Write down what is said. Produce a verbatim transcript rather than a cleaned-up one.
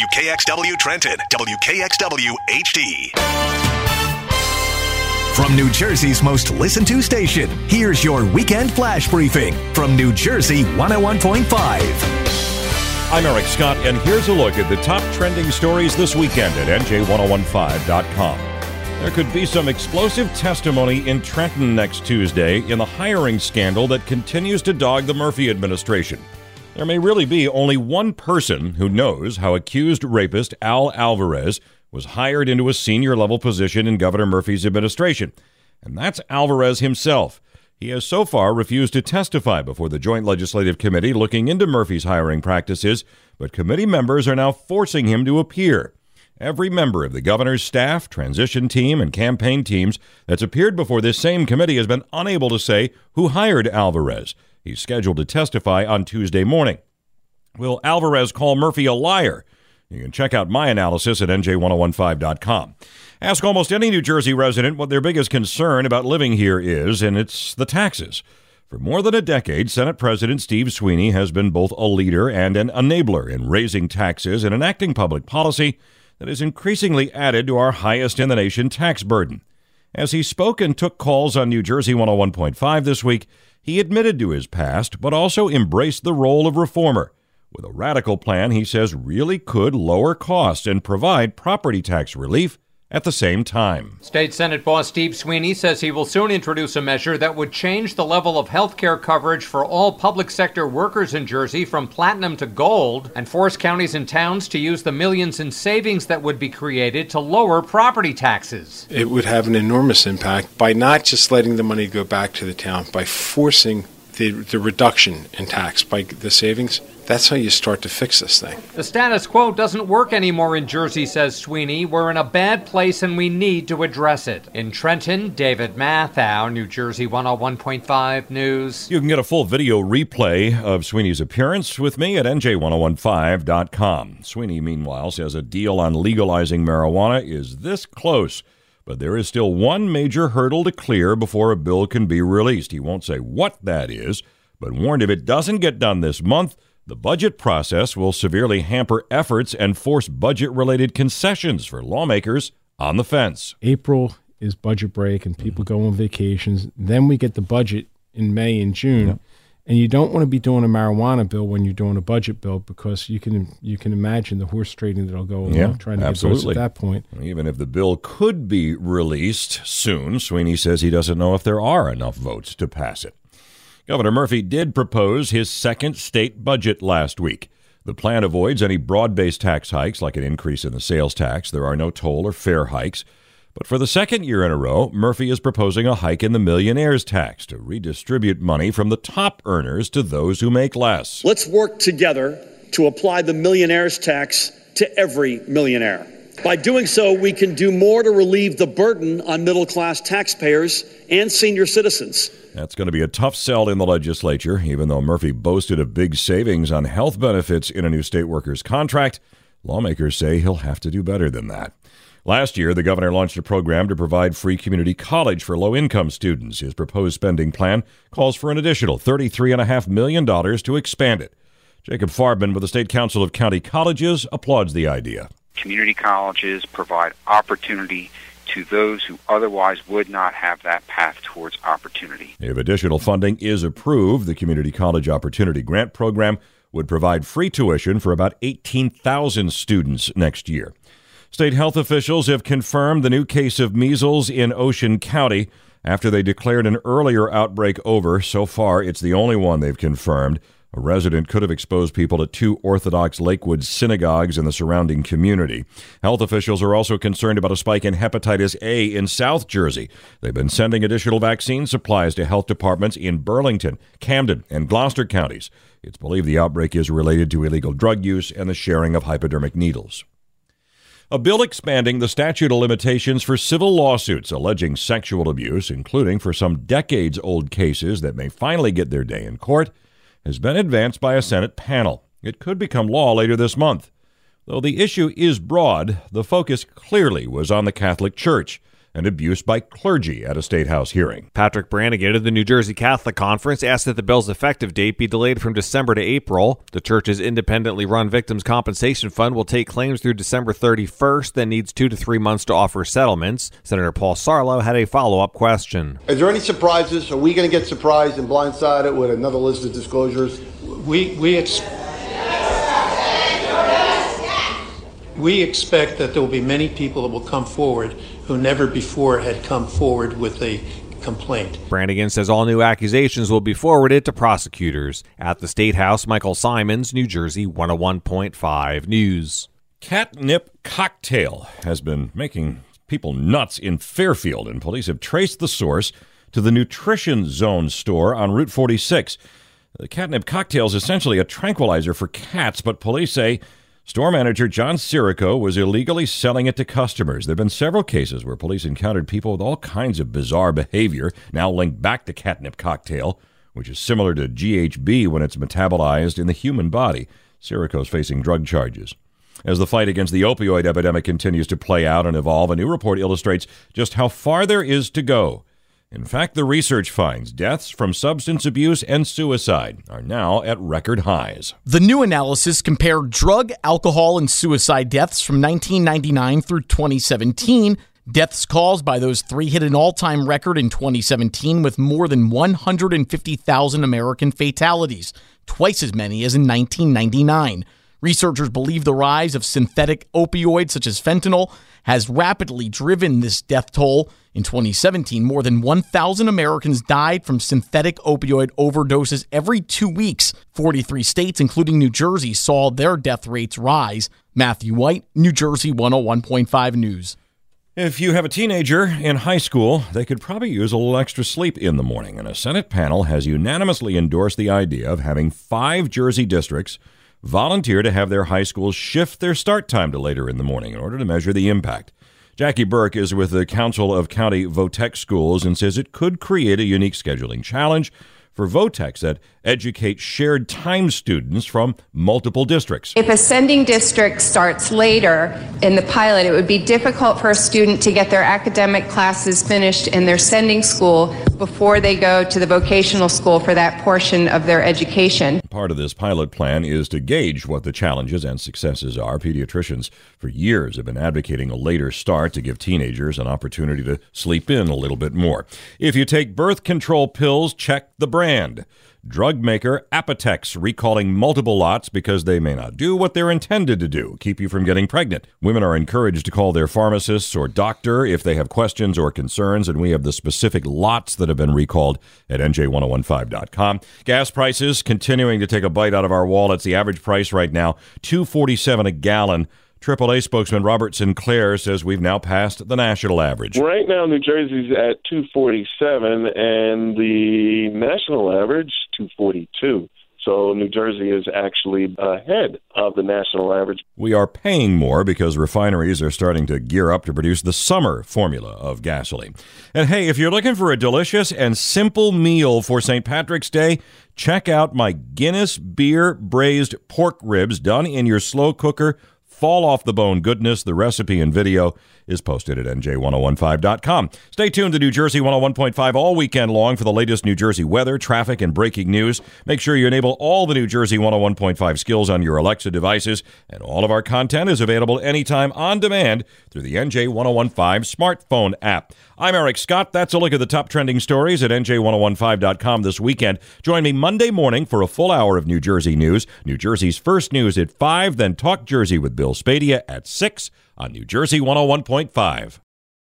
W K X W Trenton, W K X W H D. From New Jersey's most listened to station, here's your weekend flash briefing from New Jersey one oh one point five. I'm Eric Scott, and here's a look at the top trending stories this weekend at N J ten fifteen dot com. There could be some explosive testimony in Trenton next Tuesday in the hiring scandal that continues to dog the Murphy administration. There may really be only one person who knows how accused rapist Al Alvarez was hired into a senior-level position in Governor Murphy's administration, and that's Alvarez himself. He has so far refused to testify before the Joint Legislative Committee looking into Murphy's hiring practices, but committee members are now forcing him to appear. Every member of the governor's staff, transition team, and campaign teams that's appeared before this same committee has been unable to say who hired Alvarez. He's scheduled to testify on Tuesday morning. Will Alvarez call Murphy a liar? You can check out my analysis at N J ten fifteen dot com. Ask almost any New Jersey resident what their biggest concern about living here is, and it's the taxes. For more than a decade, Senate President Steve Sweeney has been both a leader and an enabler in raising taxes and enacting public policy that is increasingly added to our highest-in-the-nation tax burden. As he spoke and took calls on New Jersey one oh one point five this week, he admitted to his past, but also embraced the role of reformer, with a radical plan he says really could lower costs and provide property tax relief at the same time. State Senate boss Steve Sweeney says he will soon introduce a measure that would change the level of health care coverage for all public sector workers in Jersey from platinum to gold and force counties and towns to use the millions in savings that would be created to lower property taxes. It would have an enormous impact by not just letting the money go back to the town, by forcing the, the reduction in tax, by the savings. That's how you start to fix this thing. The status quo doesn't work anymore in Jersey, says Sweeney. We're in a bad place and we need to address it. In Trenton, David Mathau, New Jersey one oh one point five News. You can get a full video replay of Sweeney's appearance with me at N J ten fifteen dot com. Sweeney, meanwhile, says a deal on legalizing marijuana is this close, but there is still one major hurdle to clear before a bill can be released. He won't say what that is, but warned if it doesn't get done this month, the budget process will severely hamper efforts and force budget-related concessions for lawmakers on the fence. April is budget break and people go on vacations. Then we get the budget in May and June. Yep. And you don't want to be doing a marijuana bill when you're doing a budget bill because you can you can imagine the horse trading that'll go along yeah, trying to absolutely. get votes at that point. Even if the bill could be released soon, Sweeney says he doesn't know if there are enough votes to pass it. Governor Murphy did propose his second state budget last week. The plan avoids any broad-based tax hikes like an increase in the sales tax. There are no toll or fare hikes. But for the second year in a row, Murphy is proposing a hike in the millionaire's tax to redistribute money from the top earners to those who make less. Let's work together to apply the millionaire's tax to every millionaire. By doing so, we can do more to relieve the burden on middle-class taxpayers and senior citizens. That's going to be a tough sell in the legislature, even though Murphy boasted of big savings on health benefits in a new state workers' contract. Lawmakers say he'll have to do better than that. Last year, the governor launched a program to provide free community college for low-income students. His proposed spending plan calls for an additional thirty-three point five million dollars to expand it. Jacob Farbman with the State Council of County Colleges applauds the idea. Community colleges provide opportunity to those who otherwise would not have that path towards opportunity. If additional funding is approved, the Community College Opportunity Grant Program would provide free tuition for about eighteen thousand students next year. State health officials have confirmed the new case of measles in Ocean County after they declared an earlier outbreak over. So far, it's the only one they've confirmed. A resident could have exposed people to two Orthodox Lakewood synagogues in the surrounding community. Health officials are also concerned about a spike in hepatitis A in South Jersey. They've been sending additional vaccine supplies to health departments in Burlington, Camden, and Gloucester counties. It's believed the outbreak is related to illegal drug use and the sharing of hypodermic needles. A bill expanding the statute of limitations for civil lawsuits alleging sexual abuse, including for some decades-old cases that may finally get their day in court, has been advanced by a Senate panel. It could become law later this month. Though the issue is broad, the focus clearly was on the Catholic Church. and abuse by clergy at a State House hearing. Patrick Brannigan of the New Jersey Catholic Conference asked that the bill's effective date be delayed from December to April. The church's independently run Victims Compensation Fund will take claims through December thirty-first, then needs two to three months to offer settlements. Senator Paul Sarlo had a follow-up question. Is there any surprises? Are we going to get surprised and blindsided with another list of disclosures? We we ex- we expect that there will be many people that will come forward who never before had come forward with a complaint. Brannigan says all new accusations will be forwarded to prosecutors. At the State House, Michael Simons, New Jersey one oh one point five News. Catnip cocktail has been making people nuts in Fairfield, and police have traced the source to the Nutrition Zone store on Route forty-six. The catnip cocktail is essentially a tranquilizer for cats, but police say store manager John Sirico was illegally selling it to customers. There have been several cases where police encountered people with all kinds of bizarre behavior, now linked back to catnip cocktail, which is similar to G H B when it's metabolized in the human body. Sirico's facing drug charges. As the fight against the opioid epidemic continues to play out and evolve, a new report illustrates just how far there is to go. In fact, the research finds deaths from substance abuse and suicide are now at record highs. The new analysis compared drug, alcohol, and suicide deaths from nineteen ninety-nine through twenty seventeen. Deaths caused by those three hit an all-time record in twenty seventeen with more than one hundred fifty thousand American fatalities, twice as many as in nineteen ninety-nine. Researchers believe the rise of synthetic opioids such as fentanyl has rapidly driven this death toll. In twenty seventeen, more than one thousand Americans died from synthetic opioid overdoses every two weeks. forty-three states, including New Jersey, saw their death rates rise. Matthew White, New Jersey one oh one point five News. If you have a teenager in high school, they could probably use a little extra sleep in the morning, and a Senate panel has unanimously endorsed the idea of having five Jersey districts volunteer to have their high schools shift their start time to later in the morning in order to measure the impact. Jackie Burke is with the Council of County Votech Schools and says it could create a unique scheduling challenge for Votechs that educate shared time students from multiple districts. If a sending district starts later in the pilot, it would be difficult for a student to get their academic classes finished in their sending school before they go to the vocational school for that portion of their education. Part of this pilot plan is to gauge what the challenges and successes are. Pediatricians for years have been advocating a later start to give teenagers an opportunity to sleep in a little bit more. If you take birth control pills, check the brand. Drug maker Apotex recalling multiple lots because they may not do what they're intended to do, keep you from getting pregnant. Women are encouraged to call their pharmacists or doctor if they have questions or concerns, and we have the specific lots that have been recalled at N J ten fifteen dot com. Gas prices continuing to take a bite out of our wallets. The average price right now, two dollars and forty-seven cents a gallon. triple A spokesman Robert Sinclair says we've now passed the national average. Right now, New Jersey's at two forty-seven, and the national average, two forty-two. So New Jersey is actually ahead of the national average. We are paying more because refineries are starting to gear up to produce the summer formula of gasoline. And hey, if you're looking for a delicious and simple meal for Saint Patrick's Day, check out my Guinness Beer Braised Pork Ribs done in your slow cooker. Fall off the bone goodness. The recipe and video is posted at N J ten fifteen dot com. Stay tuned to New Jersey one oh one point five all weekend long for the latest New Jersey weather, traffic, and breaking news. Make sure you enable all the New Jersey one oh one point five skills on your Alexa devices, and all of our content is available anytime on demand through the N J ten fifteen smartphone app. I'm Eric Scott. That's a look at the top trending stories at N J ten fifteen dot com this weekend. Join me Monday morning for a full hour of New Jersey news. New Jersey's first news at five, then Talk Jersey with Bill Spadia at six on New Jersey one oh one point five.